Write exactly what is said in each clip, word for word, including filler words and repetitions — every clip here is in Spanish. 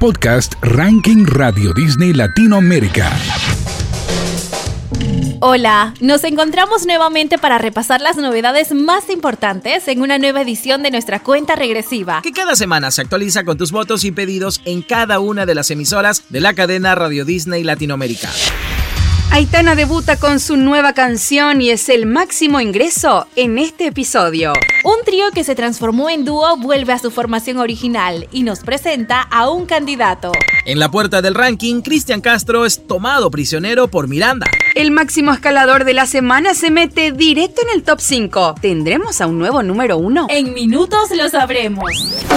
podcast Ranking Radio Disney Latinoamérica. Hola, nos encontramos nuevamente para repasar las novedades más importantes en una nueva edición de nuestra cuenta regresiva, que cada semana se actualiza con tus votos y pedidos en cada una de las emisoras de la cadena Radio Disney Latinoamérica. Aitana debuta con su nueva canción y es el máximo ingreso en este episodio. Un trío que se transformó en dúo vuelve a su formación original y nos presenta a un candidato. En la puerta del ranking, Cristian Castro es tomado prisionero por Miranda. El máximo escalador de la semana se mete directo en el top cinco. ¿Tendremos a un nuevo número uno? En minutos lo sabremos.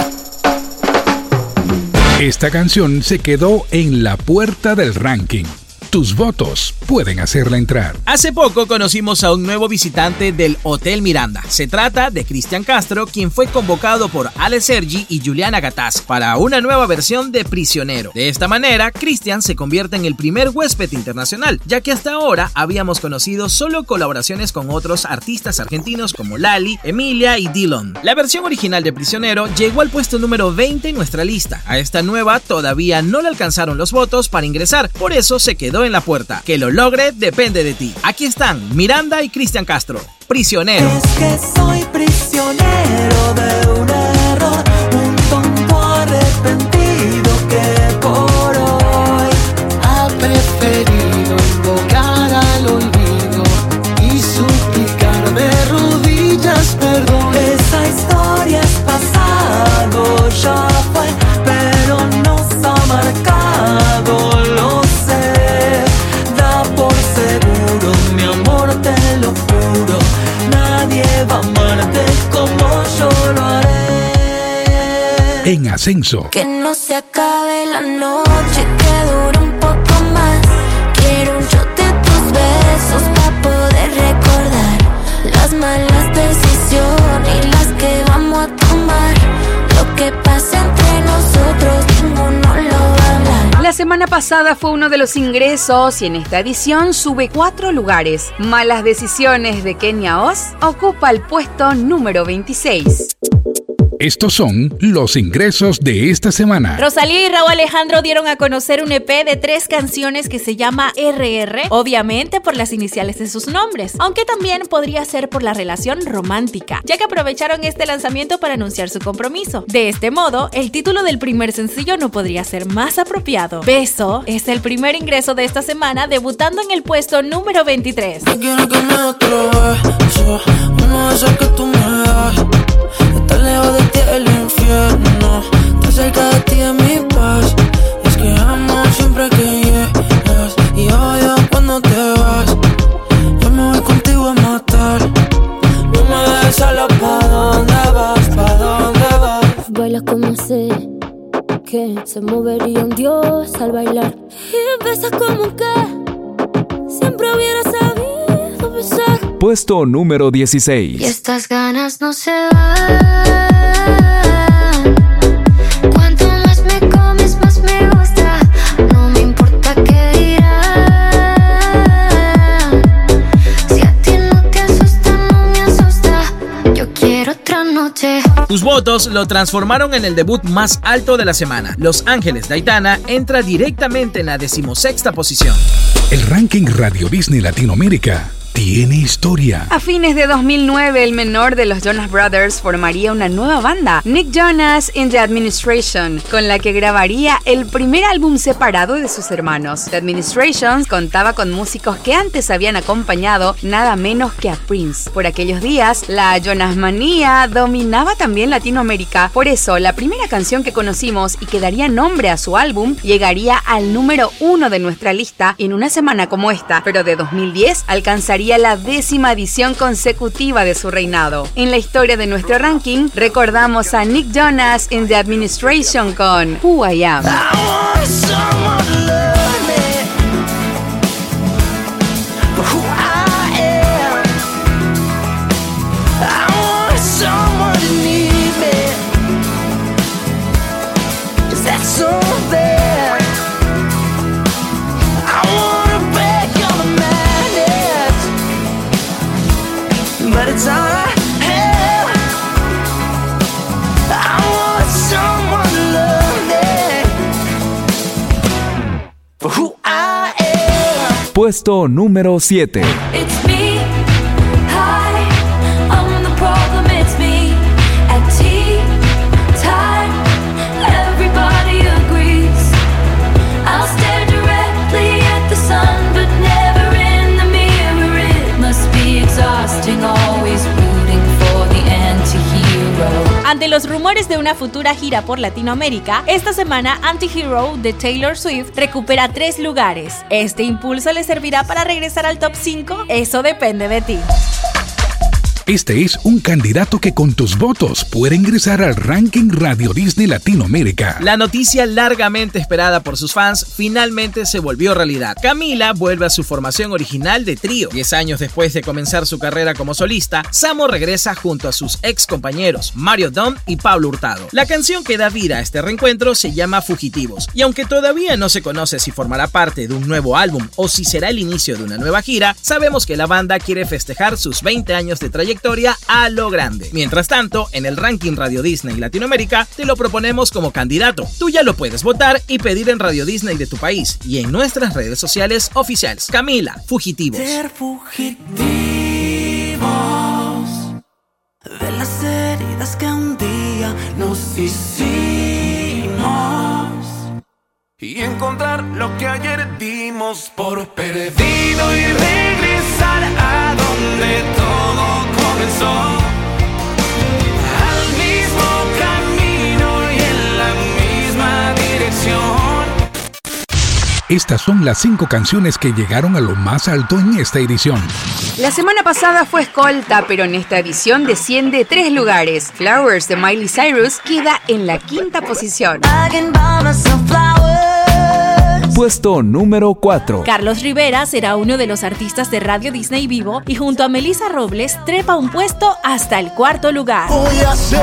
Esta canción se quedó en la puerta del ranking. Tus votos pueden hacerla entrar. Hace poco conocimos a un nuevo visitante del Hotel Miranda. Se trata de Cristian Castro, quien fue convocado por Ale Sergi y Juliana Gataz para una nueva versión de Prisionero. De esta manera, Cristian se convierte en el primer huésped internacional, ya que hasta ahora habíamos conocido solo colaboraciones con otros artistas argentinos como Lali, Emilia y Dillon. La versión original de Prisionero llegó al puesto número veinte en nuestra lista. A esta nueva todavía no le alcanzaron los votos para ingresar, por eso se quedó en la puerta. Que lo logre depende de ti. Aquí están Miranda y Cristian Castro. Prisionero. Es que soy prisionero de un error, un tonto arrepentido que por hoy ha preferido invocar al olvido y suplicar de rodillas perdón. Esa historia es pasado, ya fue, pero nos ha marcado, lo sé. Seguro, mi amor, te lo juro, nadie va a amarte como yo lo haré. En ascenso. Que no se acabe la noche, que dure un poco más. Quiero un shot de tus besos para poder recordar las malas decisiones y las que vamos a tomar. Lo que pasa entre nosotros, ninguno lo va a hablar. La semana pasada fue uno de los ingresos y en esta edición sube cuatro lugares. Malas decisiones de Kenia Oz ocupa el puesto número veintiséis. Estos son los ingresos de esta semana. Rosalía y Rauw Alejandro dieron a conocer un E P de tres canciones que se llama erre erre, obviamente por las iniciales de sus nombres, aunque también podría ser por la relación romántica, ya que aprovecharon este lanzamiento para anunciar su compromiso. De este modo, el título del primer sencillo no podría ser más apropiado. Beso es el primer ingreso de esta semana, debutando en el puesto número veintitrés. No quiero que me otro beso, uno de esos que tú me das. Estar lejos de ti el infierno, estar cerca de ti es mi paz. Es que amo siempre que llegas y odio cuando te vas. Yo me voy contigo a matar, no me dejes sola. ¿Pa' dónde vas? ¿Pa' dónde vas? Baila como sé que se movería un dios al bailar. Y besas como que siempre hubiera sabido besar. Puesto número dieciséis. Y estas ganas no se van. Cuanto más me comes, más me gusta. No me importa qué dirán. Si a ti no te asusta, no me asusta. Yo quiero otra noche. Tus votos lo transformaron en el debut más alto de la semana. Los Ángeles de Aitana entra directamente en la decimosexta posición. El ranking Radio Disney Latinoamérica tiene historia. A fines de dos mil nueve, el menor de los Jonas Brothers formaría una nueva banda, Nick Jonas and The Administration, con la que grabaría el primer álbum separado de sus hermanos. The Administration contaba con músicos que antes habían acompañado nada menos que a Prince. Por aquellos días, la Jonas manía dominaba también Latinoamérica. Por eso, la primera canción que conocimos y que daría nombre a su álbum llegaría al número uno de nuestra lista en una semana como esta, pero de dos mil diez alcanzaría la décima edición consecutiva de su reinado. En la historia de nuestro ranking, recordamos a Nick Jonas and The Administration con Who I Am. But it's alright. I want someone to love me. Puesto número siete. It's me, hi, I'm the problem, it's me. At tea time, everybody agrees. I'll stare directly at the sun, but never in the mirror. It must be exhausting, always rooting for the anti-hero. Ante los rumores de una futura gira por Latinoamérica, esta semana Anti-Hero de Taylor Swift recupera tres lugares. ¿Este impulso le servirá para regresar al top cinco? Eso depende de ti. Este es un candidato que con tus votos puede ingresar al ranking Radio Disney Latinoamérica. La noticia largamente esperada por sus fans finalmente se volvió realidad. Camila vuelve a su formación original de trío. Diez años después de comenzar su carrera como solista, Samo regresa junto a sus ex compañeros Mario Dom y Pablo Hurtado. La canción que da vida a este reencuentro se llama Fugitivos, y aunque todavía no se conoce si formará parte de un nuevo álbum o si será el inicio de una nueva gira, sabemos que la banda quiere festejar sus veinte años de trayectoria a lo grande. Mientras tanto, en el ranking Radio Disney Latinoamérica te lo proponemos como candidato. Tú ya lo puedes votar y pedir en Radio Disney de tu país y en nuestras redes sociales oficiales. Camila, Fugitivos. Ser fugitivos de las heridas que un día nos hicimos y encontrar lo que ayer dimos por perdido y regresar a donde todo comenzó, al mismo camino y en la misma dirección. Estas son las cinco canciones que llegaron a lo más alto en esta edición. La semana pasada fue escolta, pero en esta edición desciende tres lugares. Flowers de Miley Cyrus queda en la quinta posición. I can buy myself flowers. Puesto número cuatro. Carlos Rivera será uno de los artistas de Radio Disney Vivo y junto a Melissa Robles trepa un puesto hasta el cuarto lugar. Voy a hacer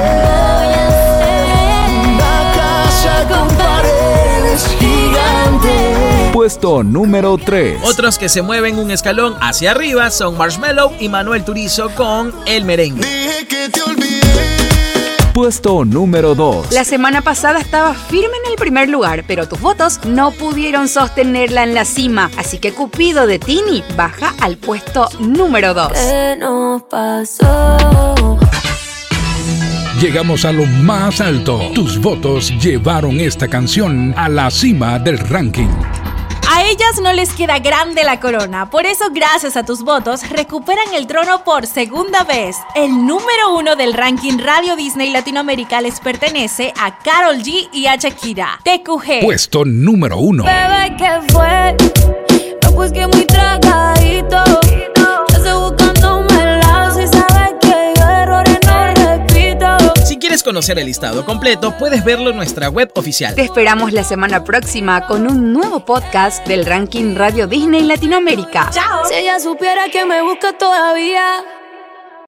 una casa con paredes gigantes. Puesto número tres. Otros que se mueven un escalón hacia arriba son Marshmello y Manuel Turizo con El Merengue. Dije que te olvidé. Puesto número dos. La semana pasada estaba firme en el primer lugar, pero tus votos no pudieron sostenerla en la cima, así que Cupido de Tini baja al puesto número dos. ¿Qué nos pasó? Llegamos a lo más alto. Tus votos llevaron esta canción a la cima del ranking. A ellas no les queda grande la corona, por eso gracias a tus votos recuperan el trono por segunda vez. El número uno del ranking Radio Disney Latinoamérica les pertenece a Karol G y a Shakira. T Q G. Puesto número uno. Bebé, ¿qué fue? No, pues que muy tragadito. Yo estoy buscándome el lado y sabes que yo errores no repito. Si quieres conocer el listado completo, puedes verlo en nuestra web oficial. Te esperamos la semana próxima con un nuevo podcast del ranking Radio Disney Latinoamérica. ¡Chao! Si ella supiera que me busca todavía.